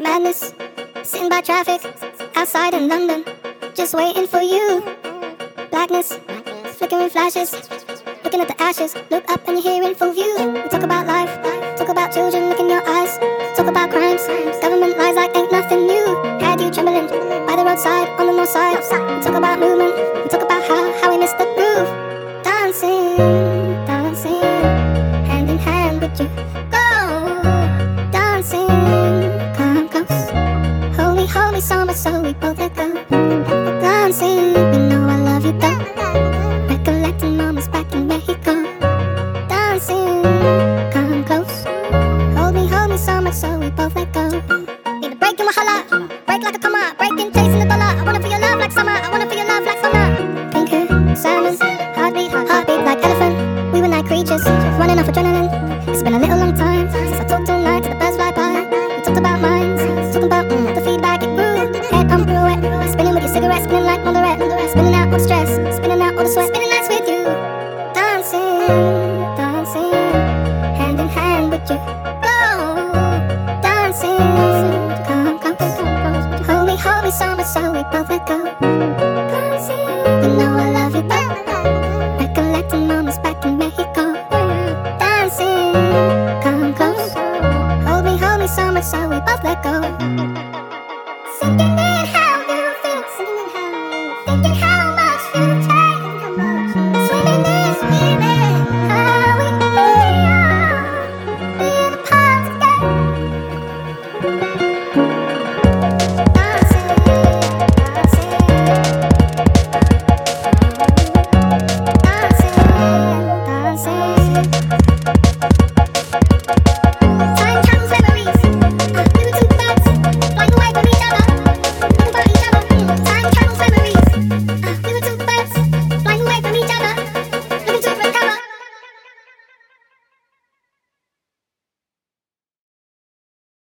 Madness, sitting by traffic, outside in London, just waiting for you. Blackness, flickering flashes, looking at the ashes, look up and you're here in full view. We talk about life, talk about children, look in your eyes, talk about crimes, government lies like ain't nothing new. Had you trembling by the roadside, on the north side. We talk about movement, we talk about how we missed the groove. Dancing, dancing, hand in hand with you. Go, dancing, come close. Hold me somber so we both let go. Dancing, you know I love you though. Recollecting moments back in Mexico. Dancing, come close. Hold me so much so we both let go. Need a break in my holla, break like a comma, breaking chasing the dollar. I wanna feel your love like summer, I wanna feel your love like summer. Pink hair, salmon, heartbeat like elephant. We were night creatures, running off adrenaline. It's been a little long time since I talked all night to the birds fly by. We talked about minds, talking about the feedback it grew. Head on pirouette, spinning with your cigarette, spinning like Monterey. Spinning out all the stress, spinning out all the sweat, spinning nights with you. Dancing, dancing, hand in hand with you. Go, dancing, come close. Hold me so much so we both let go.